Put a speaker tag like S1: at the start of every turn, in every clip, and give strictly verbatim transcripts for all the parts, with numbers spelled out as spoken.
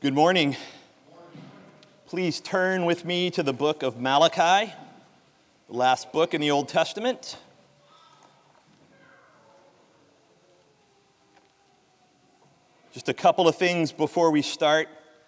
S1: Good morning. Please turn with me to the book of Malachi, the last book in the Old Testament. Just a couple of things before we start.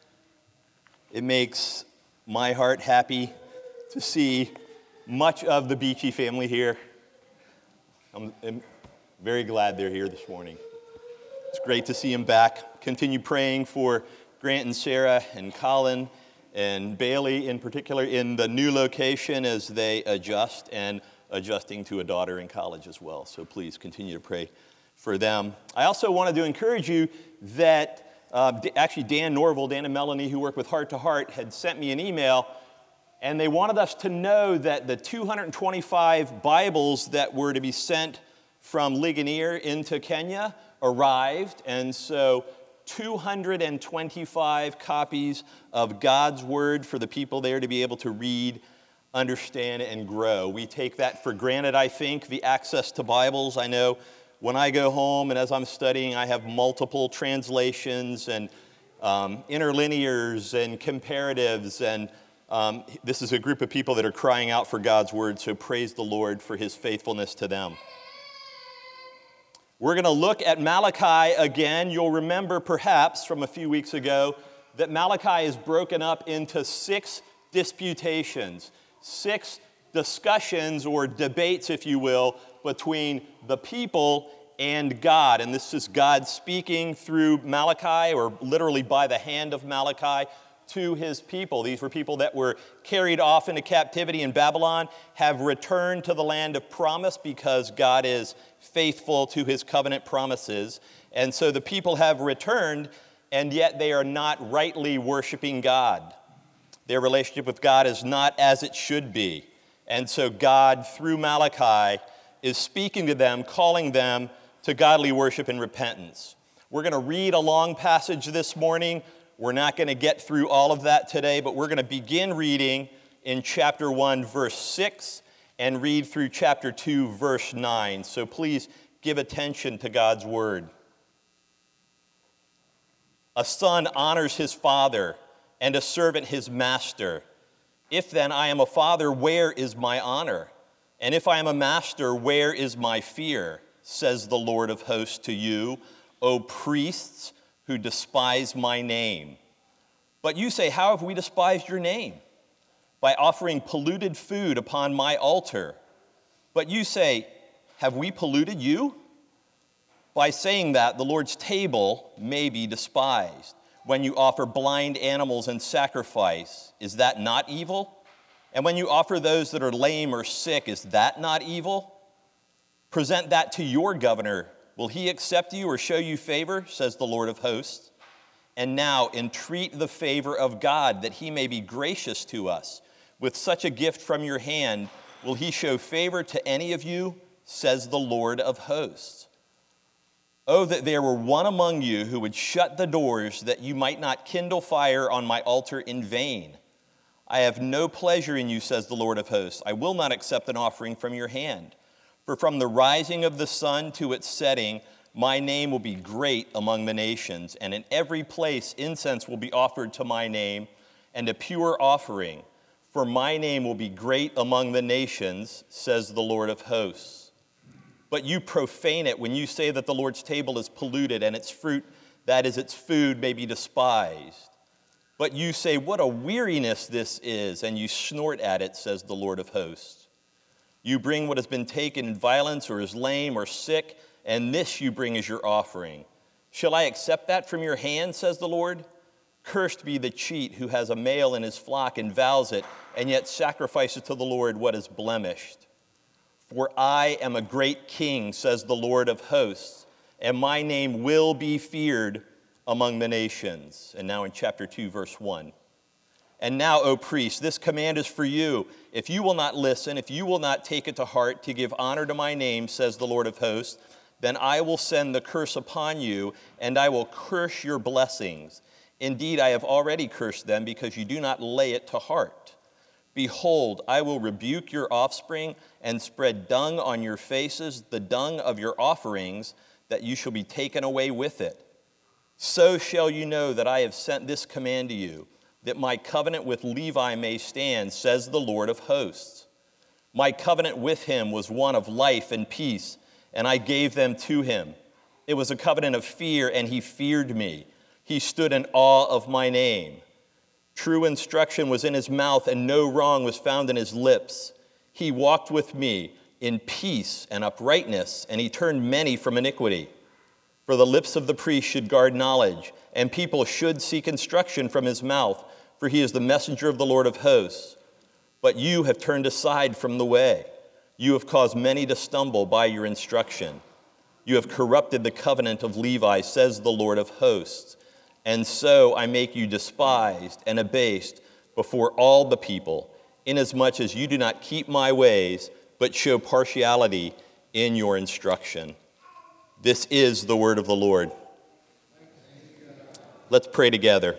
S1: It makes my heart happy to see much of the Beachy family here. I'm, I'm very glad they're here this morning. It's great to see them back. Continue praying for Grant and Sarah and Colin and Bailey in particular in the new location as they adjust and adjusting to a daughter in college as well. So please continue to pray for them. I also wanted to encourage you that uh, actually Dan Norville, Dan and Melanie who work with Heart to Heart had sent me an email and they wanted us to know that the two hundred twenty-five Bibles that were to be sent from Ligonier into Kenya arrived, and so two hundred twenty-five copies of God's Word for the people there to be able to read, understand, and grow. We take that for granted, I think, the access to Bibles. I know when I go home and as I'm studying, I have multiple translations and um, interlinears and comparatives, and um, this is a group of people that are crying out for God's Word, so praise the Lord for His faithfulness to them. We're going to look at Malachi again. You'll remember perhaps from a few weeks ago that Malachi is broken up into six disputations, six discussions or debates, if you will, between the people and God. And this is God speaking through Malachi, or literally by the hand of Malachi, to his people. These were people that were carried off into captivity in Babylon, have returned to the land of promise because God is faithful to his covenant promises. And so the people have returned, and yet they are not rightly worshiping God. Their relationship with God is not as it should be. And so God, through Malachi, is speaking to them, calling them to godly worship and repentance. We're going to read a long passage this morning. We're not going to get through all of that today, but we're going to begin reading in chapter one, verse six, and read through chapter two, verse nine. So please give attention to God's word. A son honors his father, and a servant his master. If then I am a father, where is my honor? And if I am a master, where is my fear? Says the Lord of hosts to you, O priests, who despise my name. But you say, how have we despised your name? By offering polluted food upon my altar. But you say, have we polluted you? By saying that, the Lord's table may be despised. When you offer blind animals in sacrifice, is that not evil? And when you offer those that are lame or sick, is that not evil? Present that to your governor. Will he accept you or show you favor, says the Lord of hosts? And now entreat the favor of God, that he may be gracious to us. With such a gift from your hand, will he show favor to any of you, says the Lord of hosts? Oh, that there were one among you who would shut the doors, that you might not kindle fire on my altar in vain. I have no pleasure in you, says the Lord of hosts. I will not accept an offering from your hand. For from the rising of the sun to its setting, my name will be great among the nations, and in every place incense will be offered to my name, and a pure offering. For my name will be great among the nations, says the Lord of hosts. But you profane it when you say that the Lord's table is polluted, and its fruit, that is its food, may be despised. But you say, what a weariness this is, and you snort at it, says the Lord of hosts. You bring what has been taken in violence or is lame or sick, and this you bring as your offering. Shall I accept that from your hand, says the Lord? Cursed be the cheat who has a male in his flock and vows it, and yet sacrifices to the Lord what is blemished. For I am a great king, says the Lord of hosts, and my name will be feared among the nations. And now in chapter two, verse one. And now, O priests, this command is for you. If you will not listen, if you will not take it to heart to give honor to my name, says the Lord of hosts, then I will send the curse upon you, and I will curse your blessings. Indeed, I have already cursed them because you do not lay it to heart. Behold, I will rebuke your offspring and spread dung on your faces, the dung of your offerings, that you shall be taken away with it. So shall you know that I have sent this command to you, that my covenant with Levi may stand, says the Lord of hosts. My covenant with him was one of life and peace, and I gave them to him. It was a covenant of fear, and he feared me. He stood in awe of my name. True instruction was in his mouth, and no wrong was found in his lips. He walked with me in peace and uprightness, and he turned many from iniquity. For the lips of the priest should guard knowledge, and people should seek instruction from his mouth, for he is the messenger of the Lord of hosts. But you have turned aside from the way. You have caused many to stumble by your instruction. You have corrupted the covenant of Levi, says the Lord of hosts. And so I make you despised and abased before all the people, inasmuch as you do not keep my ways, but show partiality in your instruction. This is the word of the Lord. Let's pray together.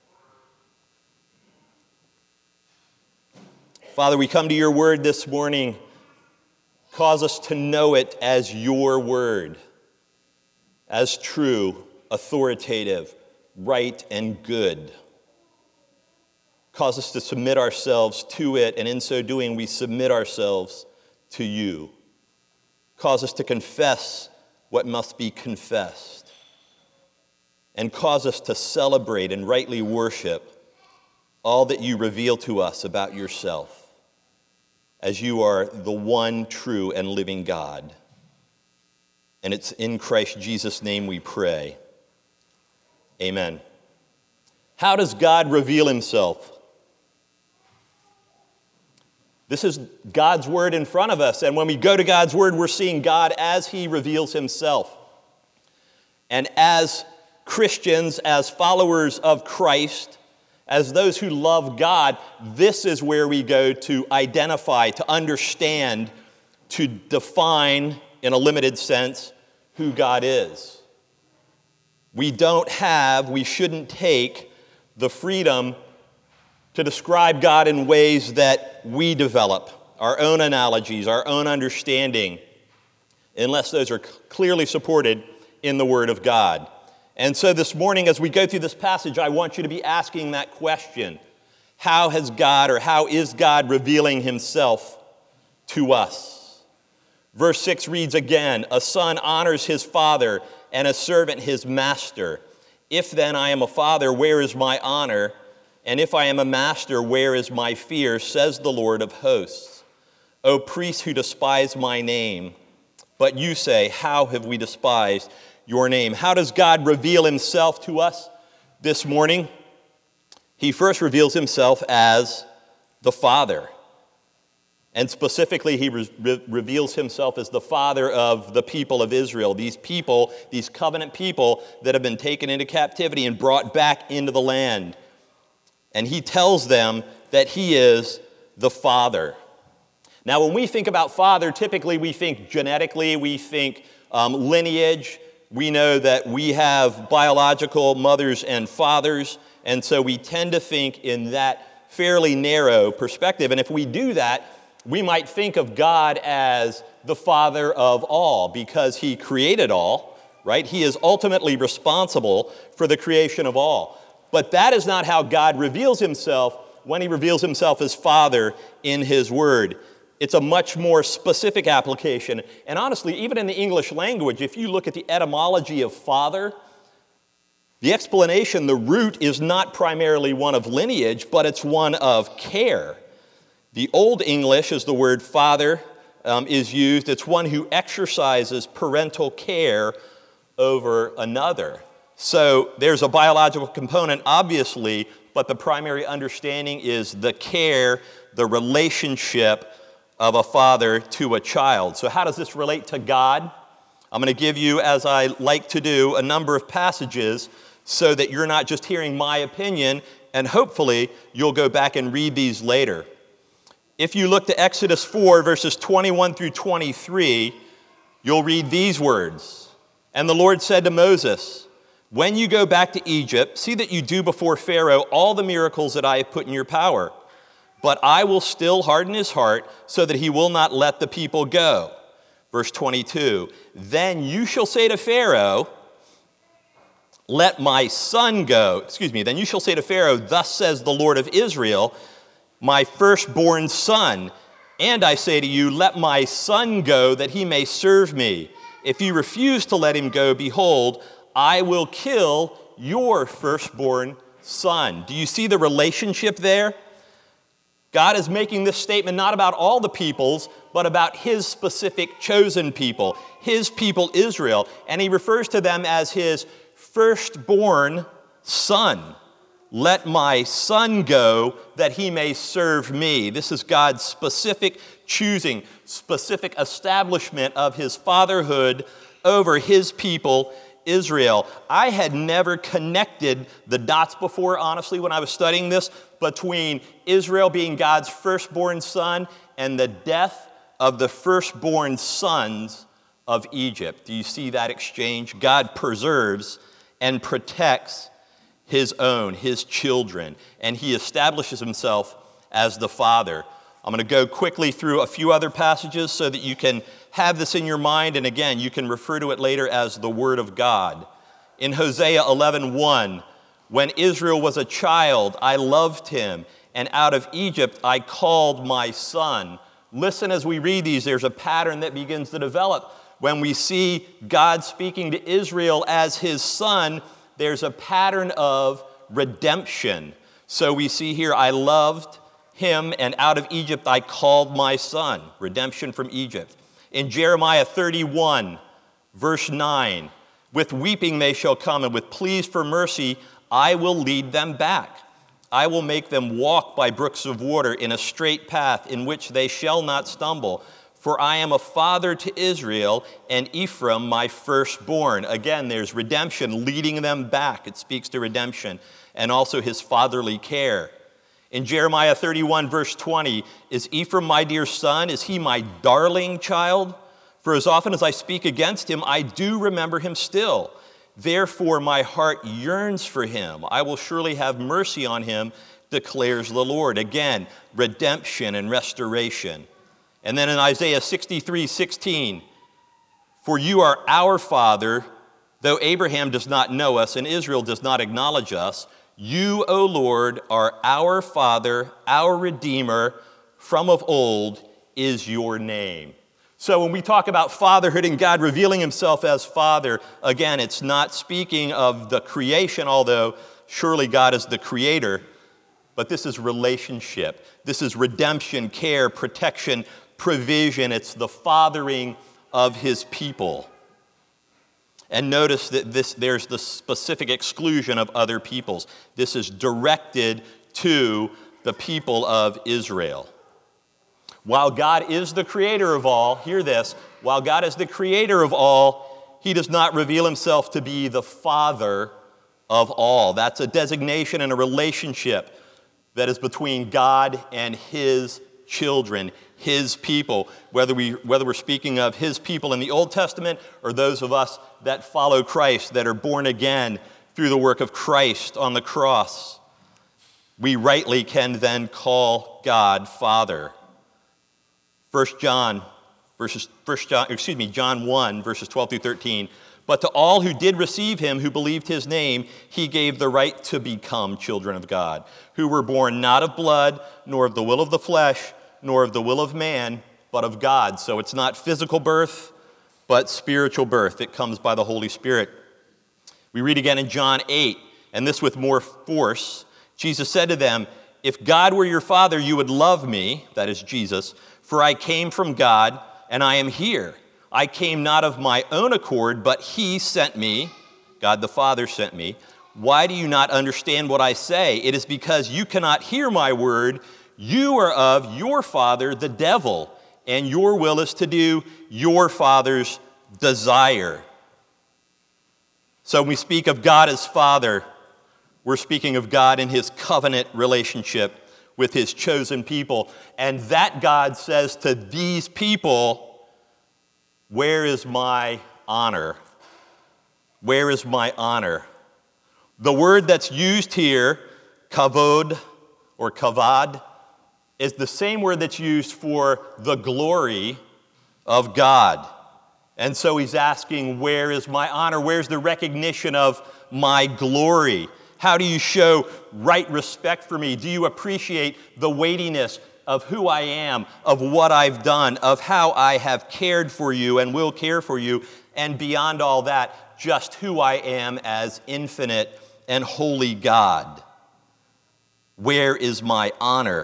S1: Father, we come to your word this morning. Cause us to know it as your word, as true, authoritative, right, and good. Cause us to submit ourselves to it, and in so doing, we submit ourselves to you. Cause us to confess what must be confessed, and cause us to celebrate and rightly worship all that you reveal to us about yourself, as you are the one true and living God. And it's in Christ Jesus' name we pray. Amen. How does God reveal himself? This is God's word in front of us, and when we go to God's word, we're seeing God as he reveals himself. And as Christians, as followers of Christ, as those who love God, this is where we go to identify, to understand, to define, in a limited sense, who God is. We don't have, we shouldn't take the freedom to describe God in ways that we develop, our own analogies, our own understanding, unless those are clearly supported in the Word of God. And so this morning, as we go through this passage, I want you to be asking that question. How has God, or how is God revealing himself to us? Verse six reads again, "A son honors his father, and a servant his master. If then I am a father, where is my honor? And if I am a master, where is my fear, says the Lord of hosts. O priests who despise my name, but you say, how have we despised your name?" How does God reveal himself to us this morning? He first reveals himself as the Father. And specifically, he re- re- reveals himself as the father of the people of Israel, these people, these covenant people that have been taken into captivity and brought back into the land. And he tells them that he is the Father. Now, when we think about father, typically we think genetically, we think um, lineage. We know that we have biological mothers and fathers, and so we tend to think in that fairly narrow perspective. And if we do that, we might think of God as the Father of all because he created all, right? He is ultimately responsible for the creation of all. But that is not how God reveals himself when he reveals himself as Father in his word. It's a much more specific application. And honestly, even in the English language, if you look at the etymology of father, the explanation, the root, is not primarily one of lineage, but it's one of care. The Old English, as the word father um, is used, it's one who exercises parental care over another. So there's a biological component, obviously, but the primary understanding is the care, the relationship of a father to a child. So how does this relate to God? I'm going to give you, as I like to do, a number of passages so that you're not just hearing my opinion, and hopefully you'll go back and read these later. If you look to Exodus four, verses twenty-one through twenty-three, you'll read these words. "And the Lord said to Moses, when you go back to Egypt, see that you do before Pharaoh all the miracles that I have put in your power. But I will still harden his heart so that he will not let the people go." Verse twenty-two, "Then you shall say to Pharaoh, let my son go, excuse me, then you shall say to Pharaoh, thus says the Lord of Israel, my firstborn son. And I say to you, let my son go, that he may serve me. If you refuse to let him go, behold, I will kill your firstborn son. Do you see the relationship there? God is making this statement not about all the peoples, but about his specific chosen people, his people Israel. And he refers to them as his firstborn son. Let my son go that he may serve me. This is God's specific choosing, specific establishment of his fatherhood over his people Israel. I had never connected the dots before, honestly, when I was studying this, between Israel being God's firstborn son and the death of the firstborn sons of Egypt. Do you see that exchange? God preserves and protects his own, his children, and he establishes himself as the Father. I'm going to go quickly through a few other passages so that you can have this in your mind, and again, you can refer to it later as the Word of God. In Hosea eleven one, when Israel was a child, I loved him, and out of Egypt I called my son. Listen as we read these, there's a pattern that begins to develop. When we see God speaking to Israel as his son, there's a pattern of redemption. So we see here, I loved him, and out of Egypt I called my son. Redemption from Egypt. In Jeremiah thirty-one, verse nine, with weeping they shall come, and with pleas for mercy I will lead them back. I will make them walk by brooks of water in a straight path in which they shall not stumble. For I am a father to Israel, and Ephraim my firstborn. Again, there's redemption, leading them back. It speaks to redemption, and also his fatherly care. In Jeremiah thirty-one, verse twenty, is Ephraim my dear son? Is he my darling child? For as often as I speak against him, I do remember him still. Therefore my heart yearns for him. I will surely have mercy on him, declares the Lord. Again, redemption and restoration. And then in Isaiah sixty-three sixteen, for you are our father, though Abraham does not know us and Israel does not acknowledge us. You, O Lord, are our Father, our Redeemer, from of old is your name. So when we talk about fatherhood and God revealing himself as Father, again, it's not speaking of the creation, although surely God is the creator, but this is relationship. This is redemption, care, protection, provision. It's the fathering of his people. And notice that this, there's the specific exclusion of other peoples. This is directed to the people of Israel. While God is the creator of all, hear this, while God is the creator of all, he does not reveal himself to be the father of all. That's a designation and a relationship that is between God and his children, his people, whether, we, whether we're speaking of his people in the Old Testament or those of us that follow Christ, that are born again through the work of Christ on the cross. We rightly can then call God Father. First John, verses, First John, excuse me, John one, verses twelve through thirteen. But to all who did receive him, who believed his name, he gave the right to become children of God, who were born not of blood, nor of the will of the flesh, nor of the will of man, but of God. So it's not physical birth, but spiritual birth. It comes by the Holy Spirit. We read again in John eight, and this with more force. Jesus said to them, if God were your Father, you would love me, that is Jesus, for I came from God, and I am here. I came not of my own accord, but he sent me. God the Father sent me. Why do you not understand what I say? It is because you cannot hear my word. You are of your father, the devil, and your will is to do your father's desire. So when we speak of God as Father, we're speaking of God in his covenant relationship with his chosen people. And that God says to these people, where is my honor? Where is my honor? The word that's used here, kavod or kavad, is the same word that's used for the glory of God. And so he's asking, where is my honor? Where's the recognition of my glory? How do you show right respect for me? Do you appreciate the weightiness of who I am, of what I've done, of how I have cared for you and will care for you, and beyond all that, just who I am as infinite and holy God? Where is my honor?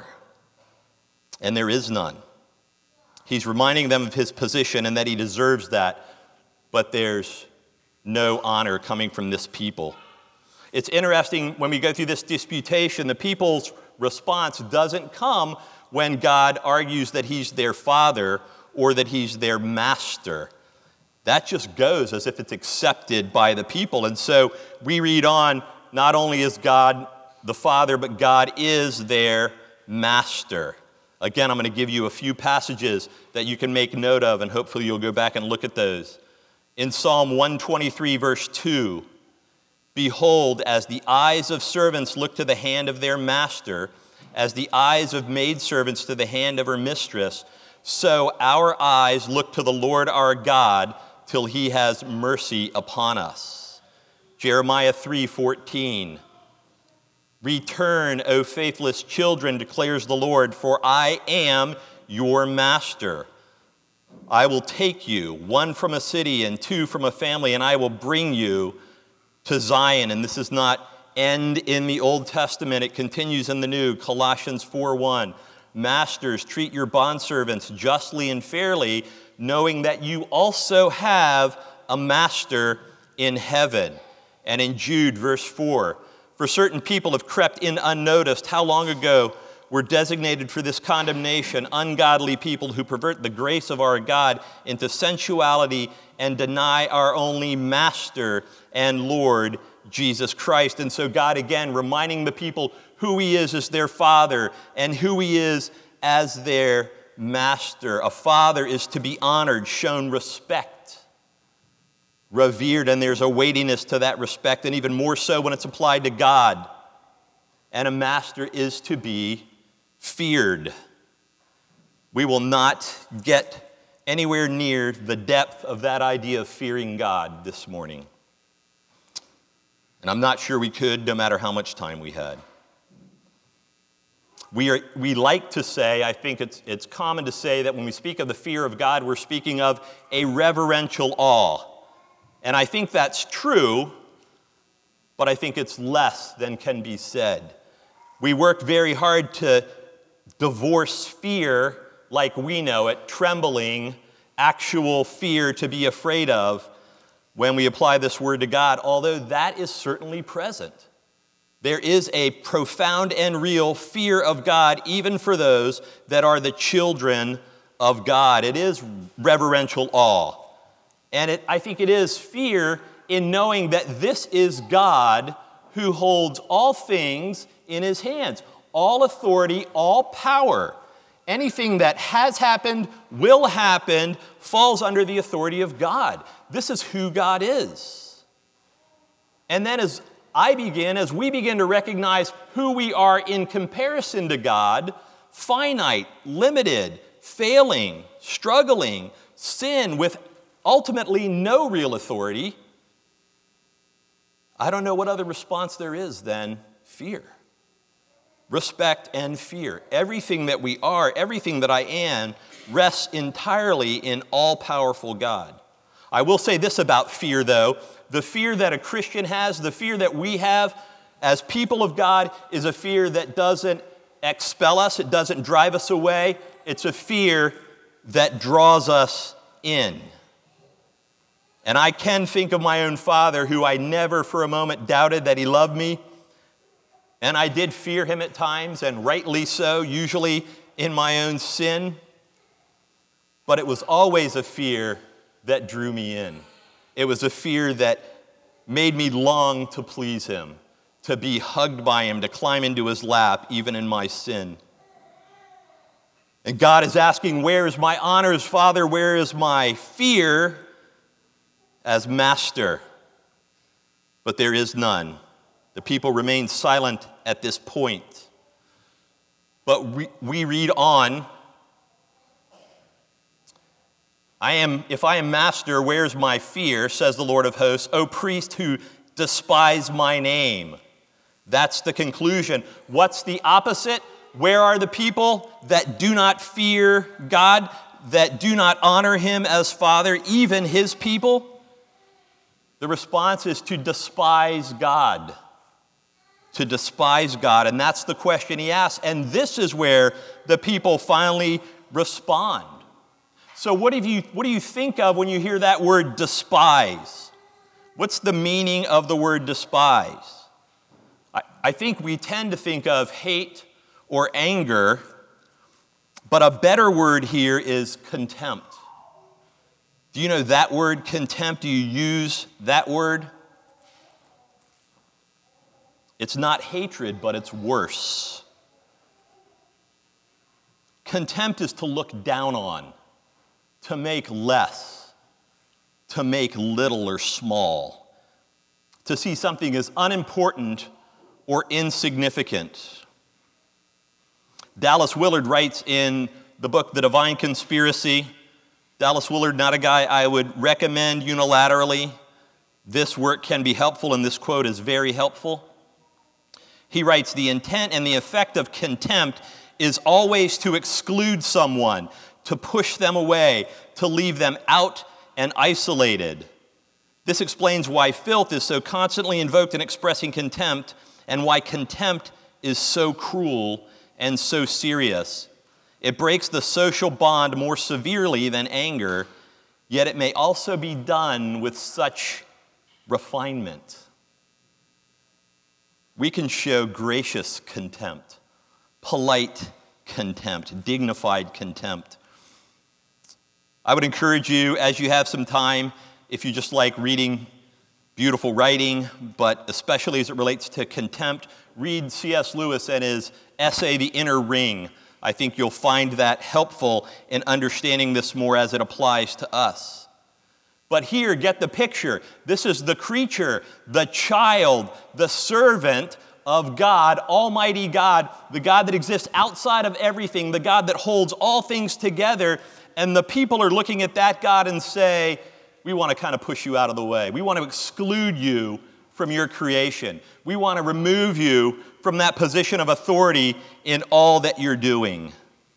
S1: And there is none. He's reminding them of his position and that he deserves that, but there's no honor coming from this people. It's interesting when we go through this disputation, the people's response doesn't come when God argues that he's their father or that he's their master. That just goes as if it's accepted by the people. And so we read on, not only is God the father, but God is their master. Again, I'm going to give you a few passages that you can make note of, and hopefully you'll go back and look at those. In Psalm one twenty-three, verse two, behold, as the eyes of servants look to the hand of their master, as the eyes of maidservants to the hand of her mistress, so our eyes look to the Lord our God till he has mercy upon us. Jeremiah three fourteen, return, O faithless children, declares the Lord, for I am your master. I will take you, one from a city and two from a family, and I will bring you to Zion. And this is not end in the Old Testament. It continues in the New. Colossians four one, masters, treat your bondservants justly and fairly, knowing that you also have a master in heaven. And in Jude, verse four, for certain people have crept in unnoticed. How long ago were designated for this condemnation ungodly people who pervert the grace of our God into sensuality and deny our only Master and Lord, Jesus Christ. And so God, again, reminding the people who he is as their father and who he is as their master. A father is to be honored, shown respect, revered, and there's a weightiness to that respect, and even more so when it's applied to God. And a master is to be feared. We will not get anywhere near the depth of that idea of fearing God this morning. And I'm not sure we could, no matter how much time we had. We, are, we like to say, I think it's, it's common to say that when we speak of the fear of God, we're speaking of a reverential awe. And I think that's true, but I think it's less than can be said. We work very hard to divorce fear like we know it, trembling, actual fear to be afraid of, when we apply this word to God, although that is certainly present. There is a profound and real fear of God, even for those that are the children of God. It is reverential awe. And it, I think it is fear in knowing that this is God who holds all things in his hands. All authority, all power. Anything that has happened, will happen, falls under the authority of God. This is who God is. And then as I begin, as we begin to recognize who we are in comparison to God, finite, limited, failing, struggling, sin with ultimately no real authority, I don't know what other response there is than fear. Respect and fear. Everything that we are, everything that I am, rests entirely in all-powerful God. I will say this about fear, though. The fear that a Christian has, the fear that we have as people of God, is a fear that doesn't expel us. It doesn't drive us away. It's a fear that draws us in. And I can think of my own father, who I never for a moment doubted that he loved me. And I did fear him at times, and rightly so, usually in my own sin. But it was always a fear that drew me in. It was a fear that made me long to please him, to be hugged by him, to climb into his lap, even in my sin. And God is asking, where is my honor as Father? Where is my fear as Master? But there is none. The people remain silent at this point. But we, we read on I am, if I am master, where's my fear, says the Lord of hosts, O priest who despise my name. That's the conclusion. What's the opposite? Where are the people that do not fear God, that do not honor him as Father, even his people? The response is to despise God. To despise God. And that's the question he asks. And this is where the people finally respond. So what do you, what do you think of when you hear that word despise? What's the meaning of the word despise? I, I think we tend to think of hate or anger, but a better word here is contempt. Do you know that word contempt? Do you use that word? It's not hatred, but it's worse. Contempt is to look down on, to make less, to make little or small, to see something as unimportant or insignificant. Dallas Willard writes in the book The Divine Conspiracy. Dallas Willard, not a guy I would recommend unilaterally. This work can be helpful, and this quote is very helpful. He writes, the intent and the effect of contempt is always to exclude someone, to push them away, to leave them out and isolated. This explains why filth is so constantly invoked in expressing contempt, and why contempt is so cruel and so serious. It breaks the social bond more severely than anger, yet it may also be done with such refinement. We can show gracious contempt, polite contempt, dignified contempt. I would encourage you, as you have some time, if you just like reading beautiful writing, but especially as it relates to contempt, read C S Lewis and his essay, The Inner Ring. I think you'll find that helpful in understanding this more as it applies to us. But here, get the picture. This is the creature, the child, the servant of God, Almighty God, the God that exists outside of everything, the God that holds all things together. And the people are looking at that God and say, we want to kind of push you out of the way. We want to exclude you from your creation. We want to remove you from that position of authority in all that you're doing.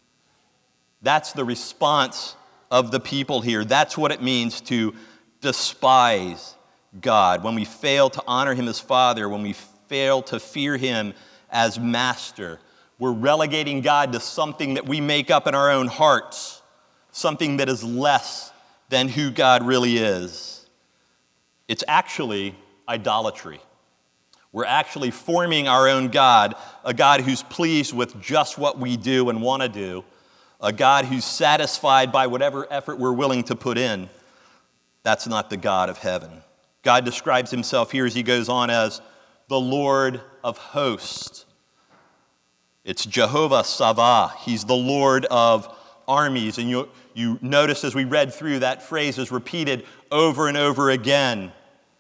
S1: That's the response of the people here. That's what it means to despise God. When we fail to honor him as Father, when we fail to fear him as Master, we're relegating God to something that we make up in our own hearts, something that is less than who God really is. It's actually idolatry. We're actually forming our own God, a God who's pleased with just what we do and want to do, a God who's satisfied by whatever effort we're willing to put in. That's not the God of heaven. God describes himself here as he goes on as the Lord of hosts. It's Jehovah Savah. He's the Lord of armies. And you, you notice as we read through, that phrase is repeated over and over again.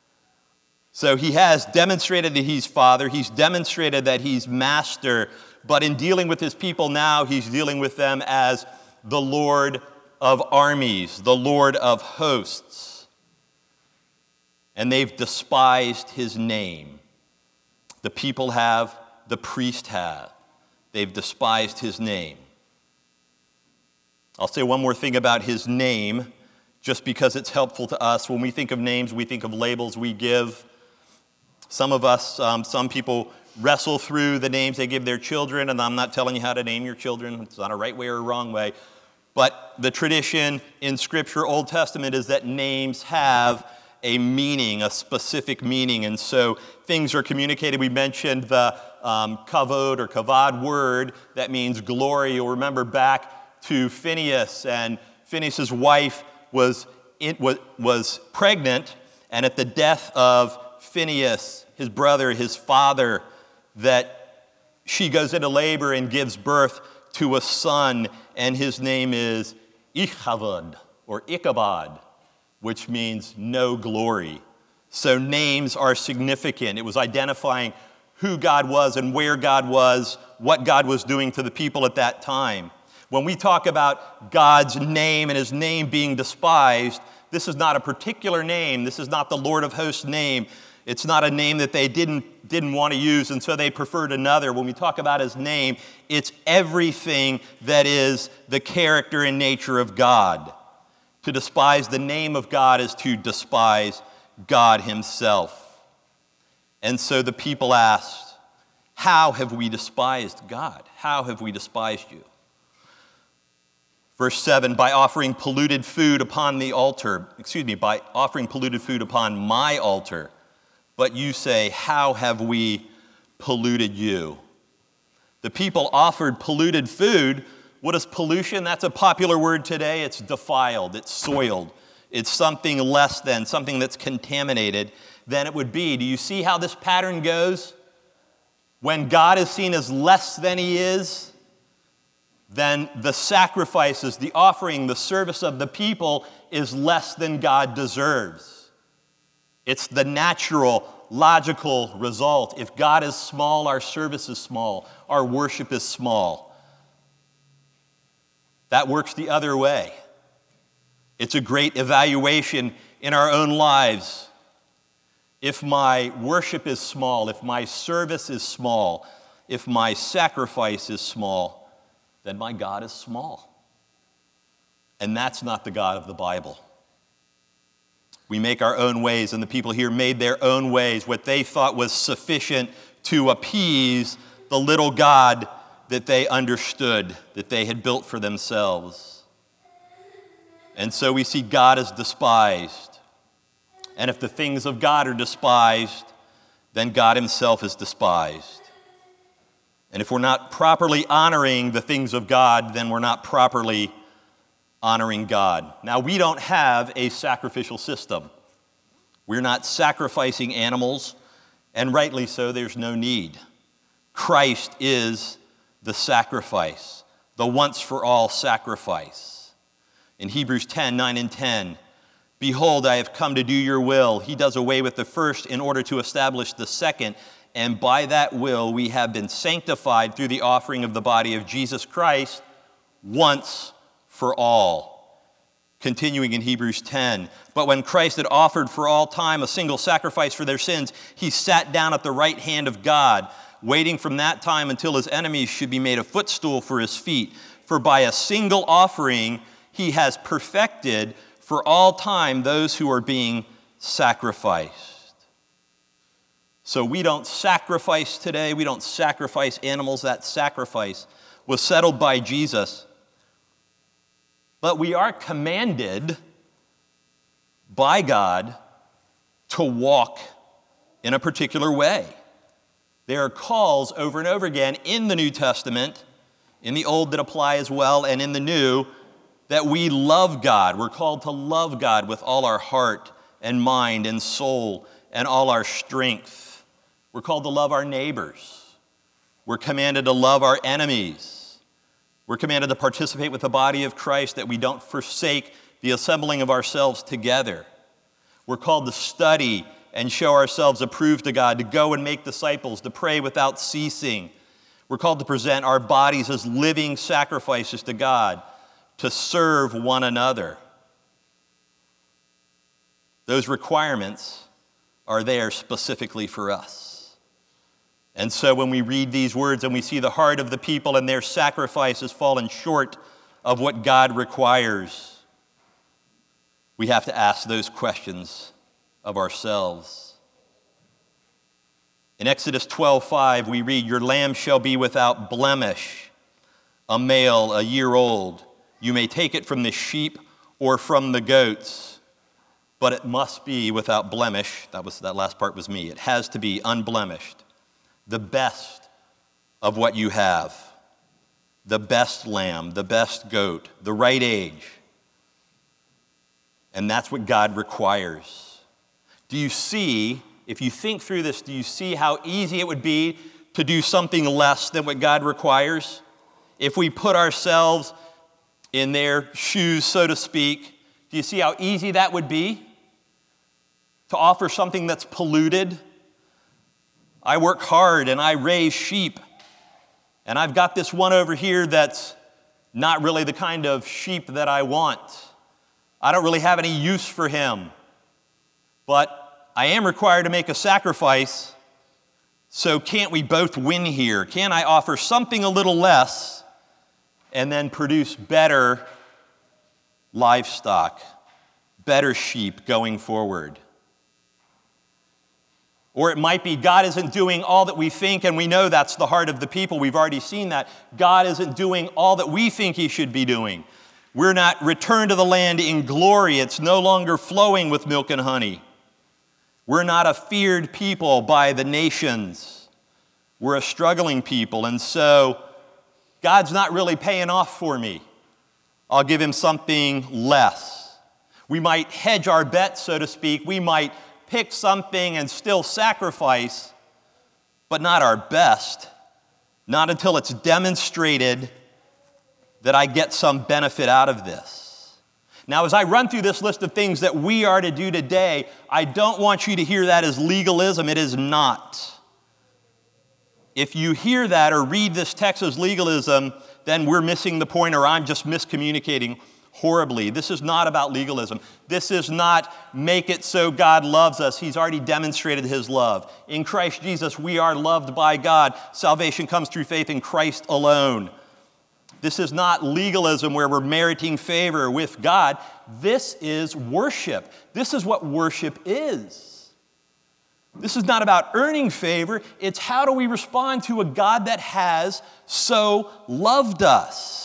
S1: So he has demonstrated that he's Father. He's demonstrated that he's Master. But in dealing with his people now, he's dealing with them as the Lord of armies, the Lord of hosts. And they've despised his name. The people have, the priest have. They've despised his name. I'll say one more thing about his name, just because it's helpful to us. When we think of names, we think of labels we give. Some of us, um, some people wrestle through the names they give their children, and I'm not telling you how to name your children. It's not a right way or a wrong way. But the tradition in Scripture, Old Testament, is that names have a meaning, a specific meaning, and so things are communicated. We mentioned the um, kavod or kavad word that means glory. You'll remember back to Phinehas, and Phinehas' wife was, it was, was pregnant, and at the death of Phinehas, his brother, his father, that she goes into labor and gives birth to a son, and his name is Ichabod or Ichabod, which means no glory. So names are significant. It was identifying who God was and where God was, what God was doing to the people at that time. When we talk about God's name and his name being despised, this is not a particular name. This is not the Lord of Hosts' name. It's not a name that they didn't, didn't want to use, and so they preferred another. When we talk about his name, it's everything that is the character and nature of God. To despise the name of God is to despise God himself. And so the people asked, how have we despised God? How have we despised you? Verse seven, by offering polluted food upon the altar, excuse me, by offering polluted food upon my altar, but you say, how have we polluted you? The people offered polluted food. What is pollution? That's a popular word today. It's defiled, it's soiled. It's something less than, something that's contaminated than it would be. Do you see how this pattern goes? When God is seen as less than he is, then the sacrifices, the offering, the service of the people is less than God deserves. It's the natural, logical result. If God is small, our service is small, our worship is small. That works the other way. It's a great evaluation in our own lives. If my worship is small, if my service is small, if my sacrifice is small, then my God is small. And that's not the God of the Bible. We make our own ways, and the people here made their own ways, what they thought was sufficient to appease the little God that they understood, that they had built for themselves. And so we see God is despised. And if the things of God are despised, then God himself is despised. And if we're not properly honoring the things of God, then we're not properly honoring God. Now, we don't have a sacrificial system. We're not sacrificing animals, and rightly so, there's no need. Christ is the sacrifice, the once-for-all sacrifice. In Hebrews ten, nine and ten, behold, I have come to do your will. He does away with the first in order to establish the second, and by that will we have been sanctified through the offering of the body of Jesus Christ once for all. Continuing in Hebrews ten, but when Christ had offered for all time a single sacrifice for their sins, he sat down at the right hand of God, waiting from that time until his enemies should be made a footstool for his feet. For by a single offering he has perfected for all time those who are being sacrificed. So we don't sacrifice today. We don't sacrifice animals. That sacrifice was settled by Jesus. But we are commanded by God to walk in a particular way. There are calls over and over again in the New Testament, in the Old that apply as well, and in the New, that we love God. We're called to love God with all our heart and mind and soul and all our strength. We're called to love our neighbors. We're commanded to love our enemies. We're commanded to participate with the body of Christ, that we don't forsake the assembling of ourselves together. We're called to study and show ourselves approved to God, to go and make disciples, to pray without ceasing. We're called to present our bodies as living sacrifices to God, to serve one another. Those requirements are there specifically for us. And so when we read these words and we see the heart of the people and their sacrifice has fallen short of what God requires, we have to ask those questions of ourselves. In Exodus twelve five, we read, your lamb shall be without blemish, a male, a year old. You may take it from the sheep or from the goats, but it must be without blemish. That was that last part was me. It has to be unblemished. The best of what you have, the best lamb, the best goat, the right age. And that's what God requires. Do you see, if you think through this, do you see how easy it would be to do something less than what God requires? If we put ourselves in their shoes, so to speak, do you see how easy that would be? To offer something that's polluted? I work hard and I raise sheep, and I've got this one over here that's not really the kind of sheep that I want. I don't really have any use for him. But I am required to make a sacrifice, so can't we both win here? Can I offer something a little less and then produce better livestock, better sheep going forward? Or it might be God isn't doing all that we think, and we know that's the heart of the people. We've already seen that. God isn't doing all that we think he should be doing. We're not returned to the land in glory. It's no longer flowing with milk and honey. We're not a feared people by the nations. We're a struggling people, and so God's not really paying off for me. I'll give him something less. We might hedge our bets, so to speak. We might pick something and still sacrifice, but not our best. Not until it's demonstrated that I get some benefit out of this. Now, as I run through this list of things that we are to do today, I don't want you to hear that as legalism. It is not. If you hear that or read this text as legalism, then we're missing the point, or I'm just miscommunicating horribly. This is not about legalism. This is not make it so God loves us. He's already demonstrated his love. In Christ Jesus, we are loved by God. Salvation comes through faith in Christ alone. This is not legalism where we're meriting favor with God. This is worship. This is what worship is. This is not about earning favor. It's how do we respond to a God that has so loved us.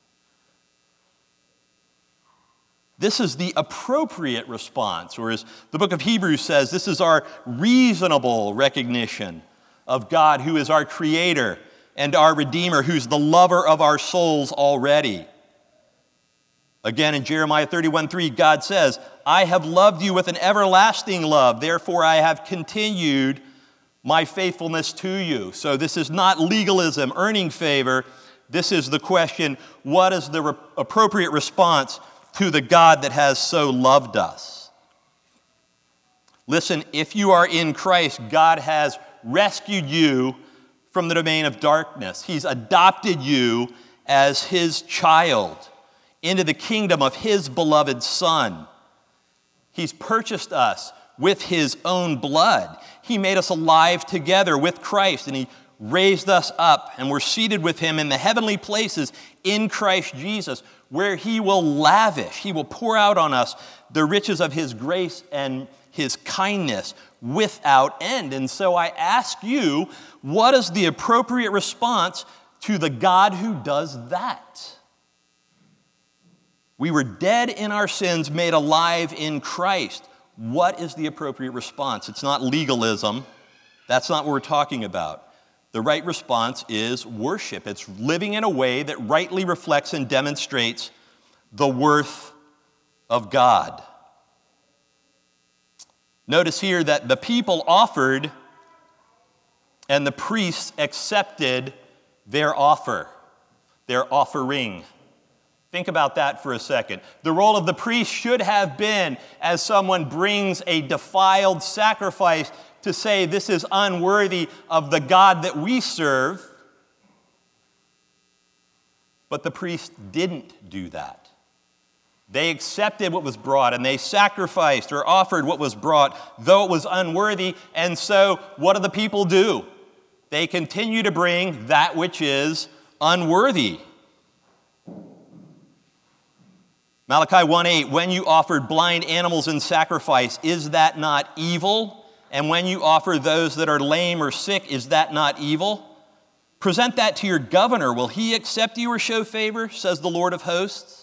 S1: This is the appropriate response, or as the book of Hebrews says, this is our reasonable recognition of God, who is our creator and our redeemer, who's the lover of our souls already. Again, in Jeremiah thirty-one three, God says, I have loved you with an everlasting love, therefore I have continued my faithfulness to you. So this is not legalism, earning favor. This is the question, what is the re- appropriate response to the God that has so loved us? Listen, if you are in Christ, God has rescued you from the domain of darkness. He's adopted you as his child into the kingdom of his beloved Son. He's purchased us with his own blood. He made us alive together with Christ, and he raised us up, and we're seated with him in the heavenly places in Christ Jesus, where he will lavish, he will pour out on us the riches of his grace and his kindness without end. And so I ask you, what is the appropriate response to the God who does that? We were dead in our sins, made alive in Christ. What is the appropriate response? It's not legalism. That's not what we're talking about. The right response is worship. It's living in a way that rightly reflects and demonstrates the worth of God. Notice here that the people offered and the priests accepted their offer, their offering. Think about that for a second. The role of the priest should have been, as someone brings a defiled sacrifice, to say this is unworthy of the God that we serve. But the priest didn't do that. They accepted what was brought, and they sacrificed or offered what was brought, though it was unworthy. And so what do the people do? They continue to bring that which is unworthy. Malachi one eight, when you offered blind animals in sacrifice, is that not evil? And when you offer those that are lame or sick, is that not evil? Present that to your governor. Will he accept you or show favor, says the Lord of hosts?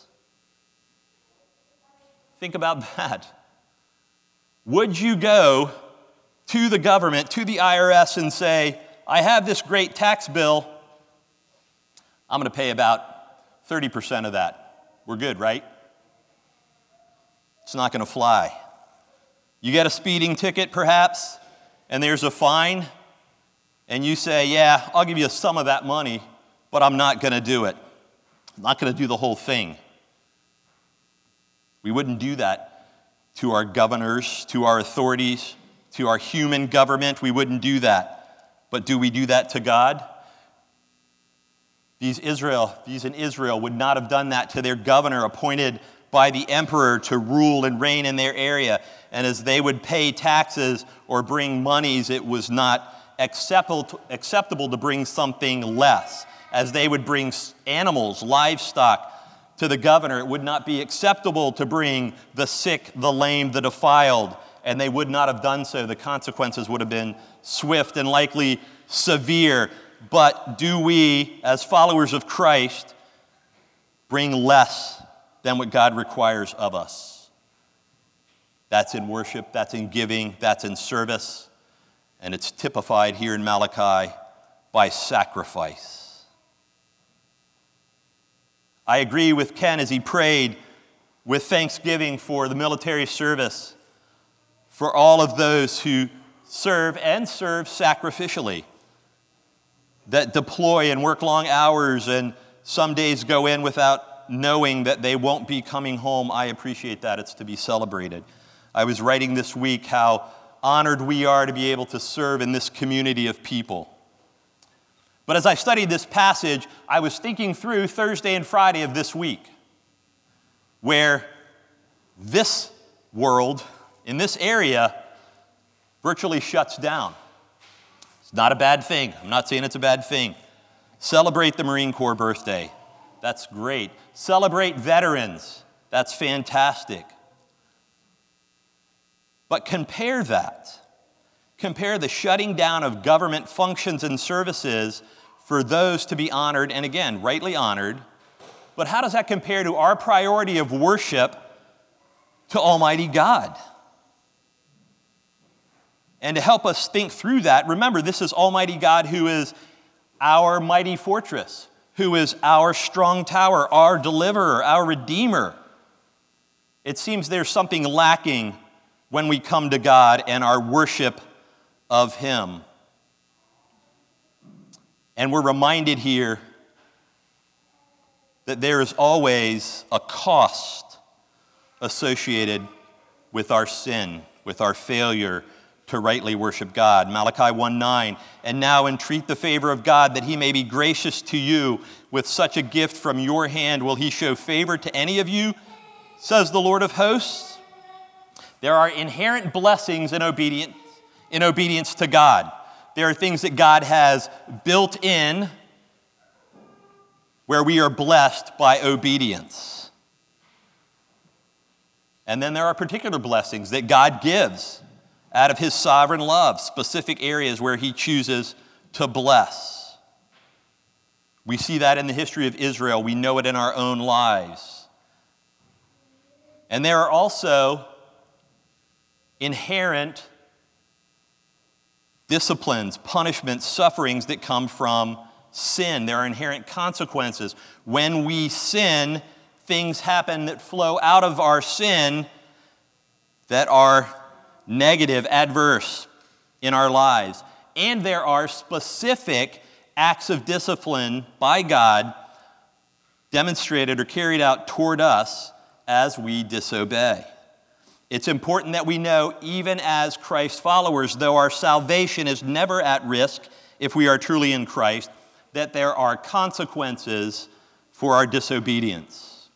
S1: Think about that. Would you go to the government, to the I R S, and say, I have this great tax bill. I'm going to pay about thirty percent of that. We're good, right? It's not going to fly. You get a speeding ticket, perhaps, and there's a fine, and you say, yeah, I'll give you some of that money, but I'm not going to do it. I'm not going to do the whole thing. We wouldn't do that to our governors, to our authorities, to our human government. We wouldn't do that. But do we do that to God? These Israel, these in Israel would not have done that to their governor appointed by the emperor to rule and reign in their area. And as they would pay taxes or bring monies, it was not acceptable, acceptable to bring something less. As they would bring animals, livestock to the governor, it would not be acceptable to bring the sick, the lame, the defiled, and they would not have done so. The consequences would have been swift and likely severe. But do we, as followers of Christ, bring less than what God requires of us? That's in worship, that's in giving, that's in service, and it's typified here in Malachi by sacrifice. I agree with Ken as he prayed with thanksgiving for the military service, for all of those who serve and serve sacrificially, that deploy and work long hours and some days go in without knowing that they won't be coming home. I appreciate that. It's to be celebrated. I was writing this week how honored we are to be able to serve in this community of people. But as I studied this passage, I was thinking through Thursday and Friday of this week, where this world, in this area, virtually shuts down. It's not a bad thing. I'm not saying it's a bad thing. Celebrate the Marine Corps birthday. That's great. Celebrate veterans. That's fantastic. But compare that. Compare the shutting down of government functions and services for those to be honored, and again, rightly honored. But how does that compare to our priority of worship to Almighty God? And to help us think through that, remember, this is Almighty God who is our mighty fortress, who is our strong tower, our deliverer, our redeemer. It seems there's something lacking when we come to God and our worship of Him. And we're reminded here that there is always a cost associated with our sin, with our failure to rightly worship God. Malachi one nine, and now entreat the favor of God that He may be gracious to you. With such a gift from your hand, will He show favor to any of you, says the Lord of hosts? There are inherent blessings in obedience, in obedience to God. There are things that God has built in where we are blessed by obedience. And then there are particular blessings that God gives out of His sovereign love, specific areas where He chooses to bless. We see that in the history of Israel. We know it in our own lives. And there are also inherent disciplines, punishments, sufferings that come from sin. There are inherent consequences. When we sin, things happen that flow out of our sin that are negative, adverse in our lives. And there are specific acts of discipline by God demonstrated or carried out toward us as we disobey. It's important that we know, even as Christ followers, though our salvation is never at risk if we are truly in Christ, that there are consequences for our disobedience.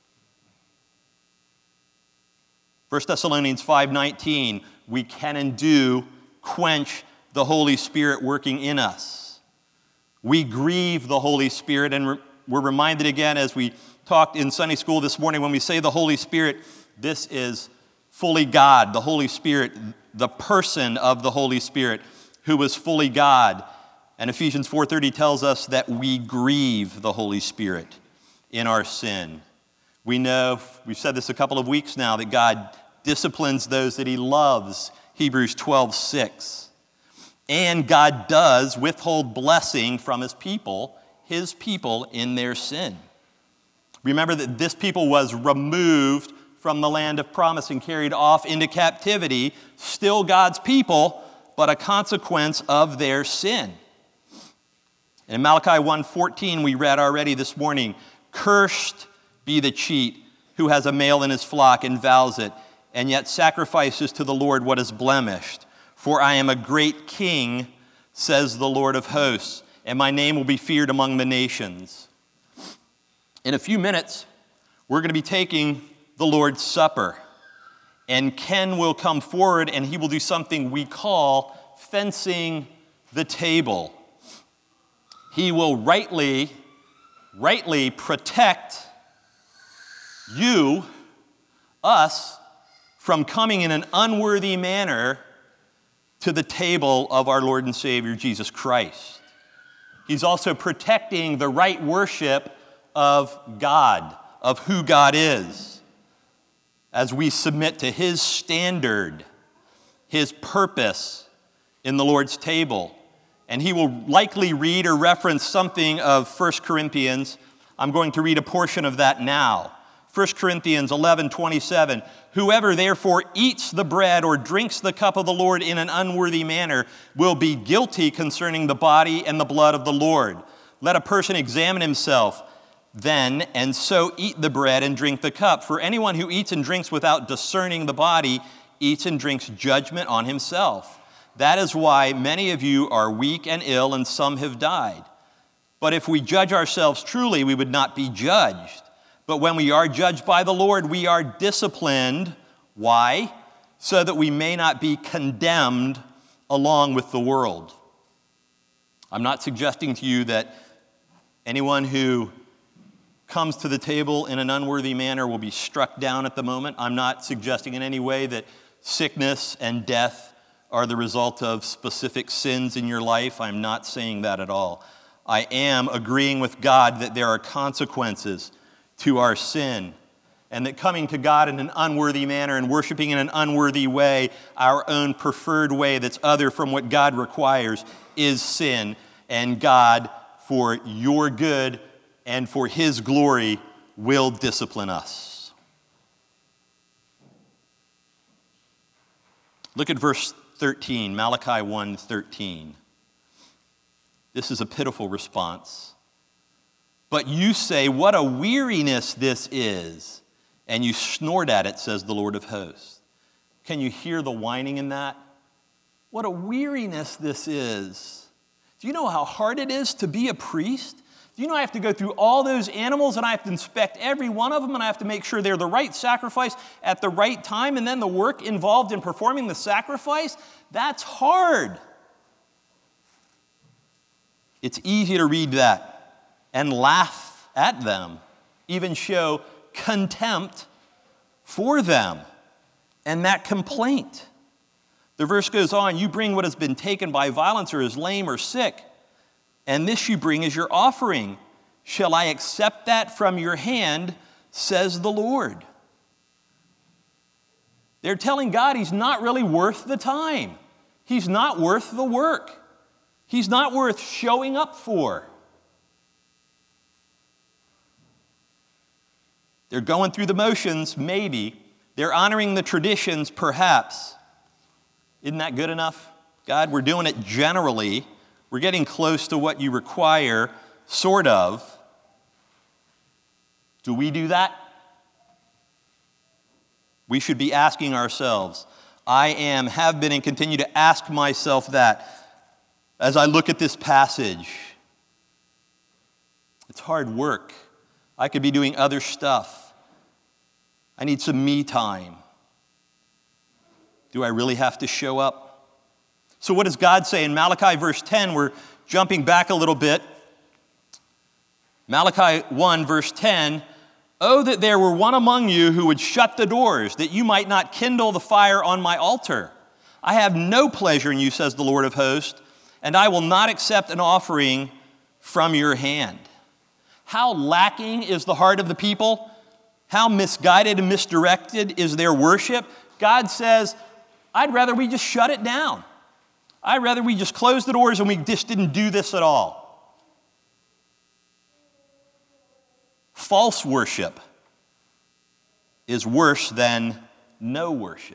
S1: First Thessalonians five nineteen, we can and do quench the Holy Spirit working in us. We grieve the Holy Spirit, and we're reminded again as we talked in Sunday school this morning, when we say the Holy Spirit, this is fully God, the Holy Spirit, the person of the Holy Spirit who was fully God. And Ephesians four thirty tells us that we grieve the Holy Spirit in our sin. We know, we've said this a couple of weeks now, that God disciplines those that He loves, Hebrews twelve six. And God does withhold blessing from His people, His people in their sin. Remember that this people was removed from the land of promise and carried off into captivity, still God's people, but a consequence of their sin. In Malachi one fourteen, we read already this morning, cursed be the cheat who has a male in his flock and vows it, and yet sacrifices to the Lord what is blemished. For I am a great king, says the Lord of hosts, and my name will be feared among the nations. In a few minutes, we're going to be taking the Lord's Supper. And Ken will come forward and he will do something we call fencing the table. He will rightly, rightly protect you, us, from coming in an unworthy manner to the table of our Lord and Savior, Jesus Christ. He's also protecting the right worship of God, of who God is, as we submit to His standard, His purpose in the Lord's table. And he will likely read or reference something of First Corinthians. I'm going to read a portion of that now. First Corinthians eleven twenty-seven. Whoever therefore eats the bread or drinks the cup of the Lord in an unworthy manner will be guilty concerning the body and the blood of the Lord. Let a person examine himself then, and so eat the bread and drink the cup. For anyone who eats and drinks without discerning the body eats and drinks judgment on himself. That is why many of you are weak and ill, and some have died. But if we judge ourselves truly, we would not be judged. But when we are judged by the Lord, we are disciplined. Why? So that we may not be condemned along with the world. I'm not suggesting to you that anyone who comes to the table in an unworthy manner will be struck down at the moment. I'm not suggesting in any way that sickness and death are the result of specific sins in your life. I'm not saying that at all. I am agreeing with God that there are consequences to our sin, and that coming to God in an unworthy manner and worshiping in an unworthy way, our own preferred way that's other from what God requires, is sin, and God, for your good and for His glory, will discipline us. Look at verse thirteen, Malachi one thirteen. This is a pitiful response. But you say, what a weariness this is, and you snort at it, says the Lord of hosts. Can you hear the whining in that? What a weariness this is. Do you know how hard it is to be a priest? Do you know I have to go through all those animals, and I have to inspect every one of them, and I have to make sure they're the right sacrifice at the right time, and then the work involved in performing the sacrifice? That's hard. It's easy to read that and laugh at them, even show contempt for them and that complaint. The verse goes on, you bring what has been taken by violence or is lame or sick, and this you bring as your offering. Shall I accept that from your hand, says the Lord? They're telling God He's not really worth the time. He's not worth the work. He's not worth showing up for. They're going through the motions, maybe. They're honoring the traditions, perhaps. Isn't that good enough? God, we're doing it generally. We're getting close to what you require, sort of. Do we do that? We should be asking ourselves. I am, have been, and continue to ask myself that as I look at this passage. It's hard work. I could be doing other stuff. I need some me time. Do I really have to show up? So what does God say? In Malachi verse ten, we're jumping back a little bit. Malachi one verse ten, oh, that there were one among you who would shut the doors, that you might not kindle the fire on my altar. I have no pleasure in you, says the Lord of hosts, and I will not accept an offering from your hand. How lacking is the heart of the people? How misguided and misdirected is their worship? God says, I'd rather we just shut it down. I'd rather we just close the doors and we just didn't do this at all. False worship is worse than no worship.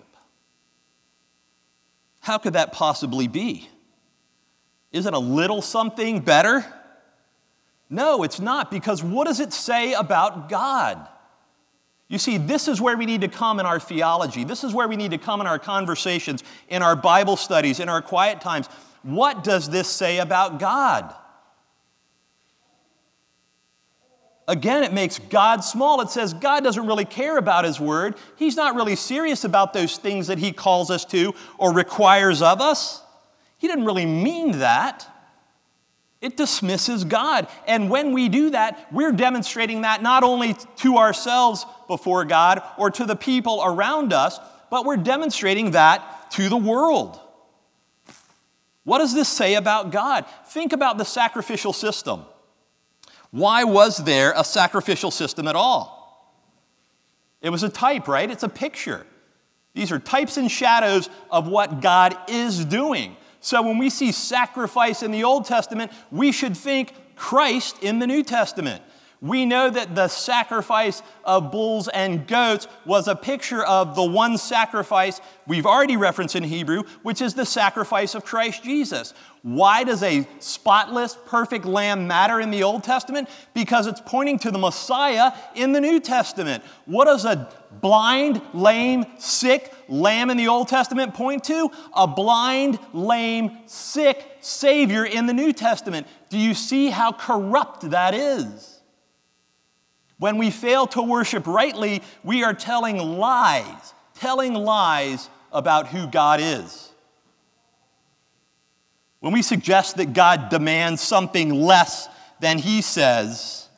S1: How could that possibly be? Isn't a little something better? No, it's not, because what does it say about God? You see, this is where we need to come in our theology. This is where we need to come in our conversations, in our Bible studies, in our quiet times. What does this say about God? Again, it makes God small. It says God doesn't really care about his word. He's not really serious about those things that he calls us to or requires of us. He didn't really mean that. It dismisses God. And when we do that, we're demonstrating that not only to ourselves before God or to the people around us, but we're demonstrating that to the world. What does this say about God? Think about the sacrificial system. Why was there a sacrificial system at all? It was a type, right? It's a picture. These are types and shadows of what God is doing. So when we see sacrifice in the Old Testament, we should think Christ in the New Testament. We know that the sacrifice of bulls and goats was a picture of the one sacrifice we've already referenced in Hebrew, which is the sacrifice of Christ Jesus. Why does a spotless, perfect lamb matter in the Old Testament? Because it's pointing to the Messiah in the New Testament. What does a blind, lame, sick lamb in the Old Testament point to? A blind, lame, sick Savior in the New Testament. Do you see how corrupt that is? When we fail to worship rightly, we are telling lies, telling lies about who God is. When we suggest that God demands something less than he says,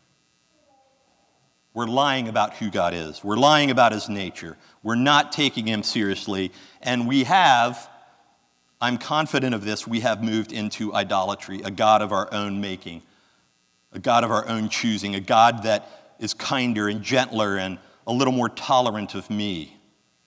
S1: we're lying about who God is. We're lying about his nature. We're not taking him seriously. And we have, I'm confident of this, we have moved into idolatry, a God of our own making. A God of our own choosing, a God that is kinder and gentler and a little more tolerant of me.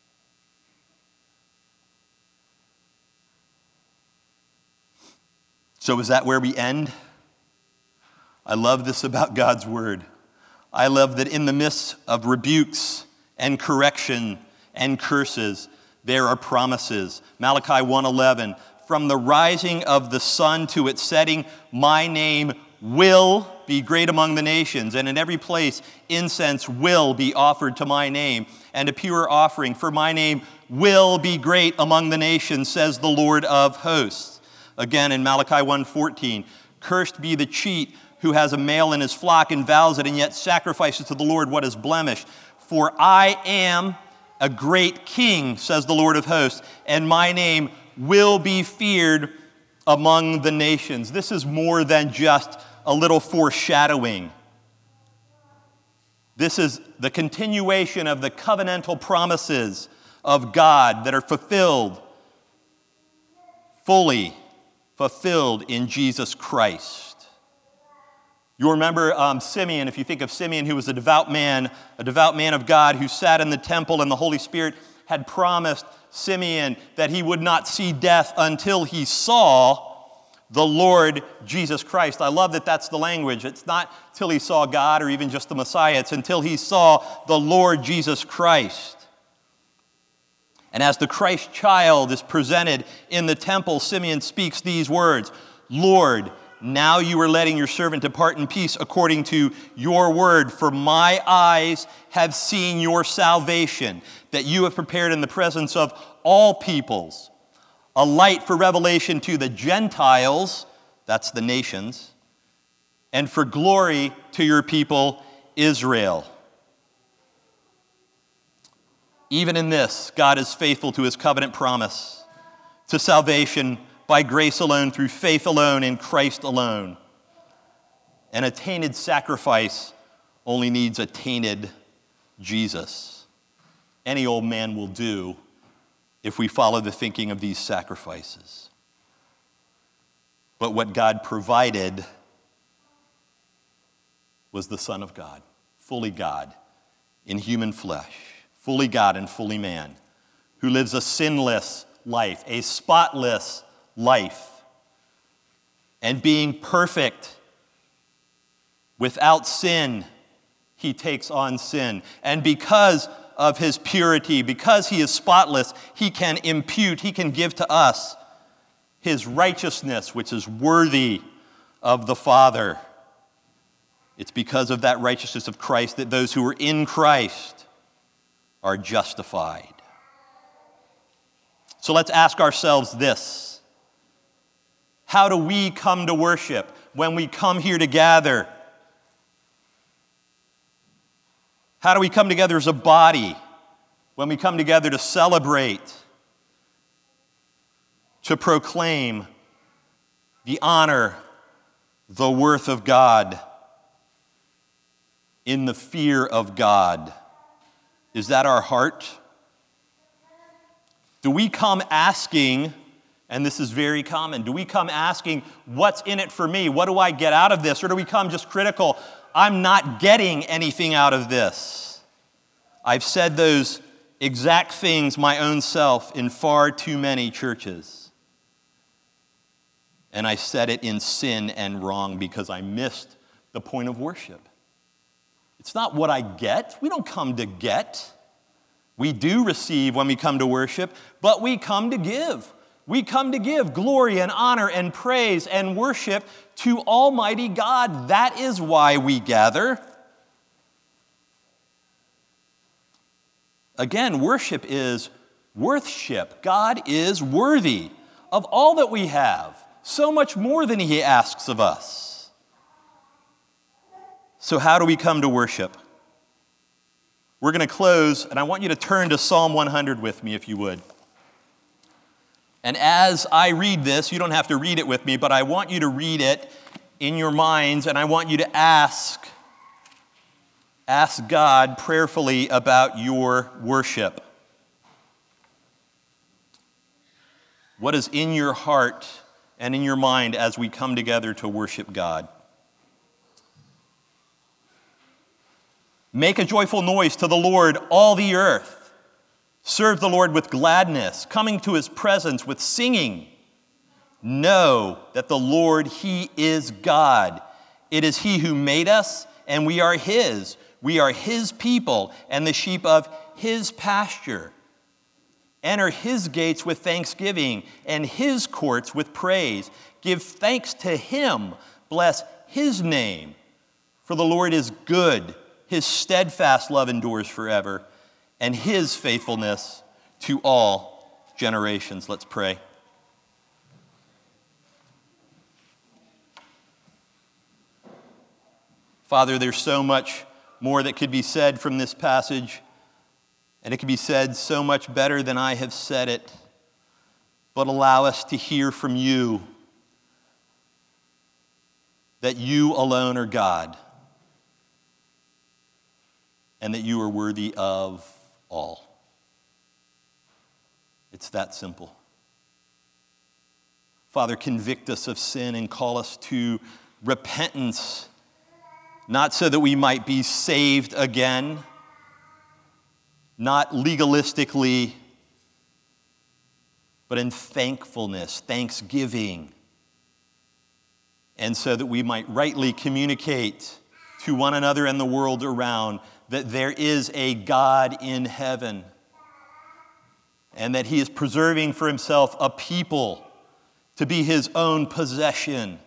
S1: So is that where we end? I love this about God's word. I love that in the midst of rebukes and correction and curses, there are promises. Malachi one eleven, from the rising of the sun to its setting, my name will be great among the nations, and in every place incense will be offered to my name, and a pure offering, for my name will be great among the nations, says the Lord of hosts. Again in Malachi one fourteen, cursed be the cheat who has a male in his flock and vows it, and yet sacrifices to the Lord what is blemished. For I am a great king, says the Lord of hosts, and my name will be feared among the nations. This is more than just a little foreshadowing. This is the continuation of the covenantal promises of God that are fulfilled, fully fulfilled in Jesus Christ. You remember um, Simeon, if you think of Simeon, who was a devout man, a devout man of God who sat in the temple, and the Holy Spirit had promised Simeon that he would not see death until he saw the Lord Jesus Christ. I love that that's the language. It's not till he saw God or even just the Messiah. It's until he saw the Lord Jesus Christ. And as the Christ child is presented in the temple, Simeon speaks these words, Lord, now you are letting your servant depart in peace according to your word, for my eyes have seen your salvation, that you have prepared in the presence of all peoples, a light for revelation to the Gentiles, that's the nations, and for glory to your people, Israel. Even in this, God is faithful to his covenant promise, to salvation by grace alone, through faith alone, in Christ alone. An attainted sacrifice only needs a tainted Jesus. Any old man will do if we follow the thinking of these sacrifices. But what God provided was the Son of God, fully God in human flesh, fully God and fully man, who lives a sinless life, a spotless life. And being perfect, without sin, he takes on sin. And because of his purity, because he is spotless, he can impute, he can give to us his righteousness, which is worthy of the Father. It's because of that righteousness of Christ that those who are in Christ are justified. So let's ask ourselves this. How do we come to worship when we come here to gather? How do we come together as a body when we come together to celebrate, to proclaim the honor, the worth of God in the fear of God? Is that our heart? Do we come asking, and this is very common, do we come asking, what's in it for me? What do I get out of this? Or do we come just critical? I'm not getting anything out of this. I've said those exact things my own self in far too many churches. And I said it in sin and wrong because I missed the point of worship. It's not what I get. We don't come to get. We do receive when we come to worship, but we come to give. We come to give glory and honor and praise and worship to Almighty God. That is why we gather. Again, worship is worthship. God is worthy of all that we have, so much more than He asks of us. So how do we come to worship? We're going to close, and I want you to turn to Psalm one hundred with me, if you would. And as I read this, you don't have to read it with me, but I want you to read it in your minds, and I want you to ask, ask God prayerfully about your worship. What is in your heart and in your mind as we come together to worship God? Make a joyful noise to the Lord, all the earth. Serve the Lord with gladness, coming to His presence with singing. Know that the Lord, He is God. It is He who made us, and we are His. We are His people and the sheep of His pasture. Enter His gates with thanksgiving and His courts with praise. Give thanks to Him. Bless His name. For the Lord is good. His steadfast love endures forever, and His faithfulness to all generations. Let's pray. Father, there's so much more that could be said from this passage, and it could be said so much better than I have said it. But allow us to hear from You that You alone are God, and that You are worthy of all. It's that simple. Father, convict us of sin and call us to repentance, not so that we might be saved again, not legalistically, but in thankfulness, thanksgiving, and so that we might rightly communicate to one another and the world around that there is a God in heaven and that He is preserving for Himself a people to be His own possession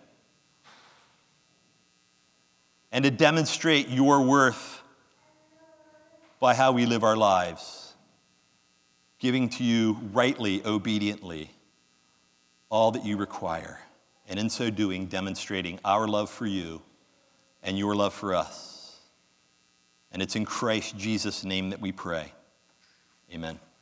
S1: and to demonstrate Your worth by how we live our lives, giving to You rightly, obediently, all that You require, and in so doing, demonstrating our love for You and Your love for us. And it's in Christ Jesus' name that we pray. Amen.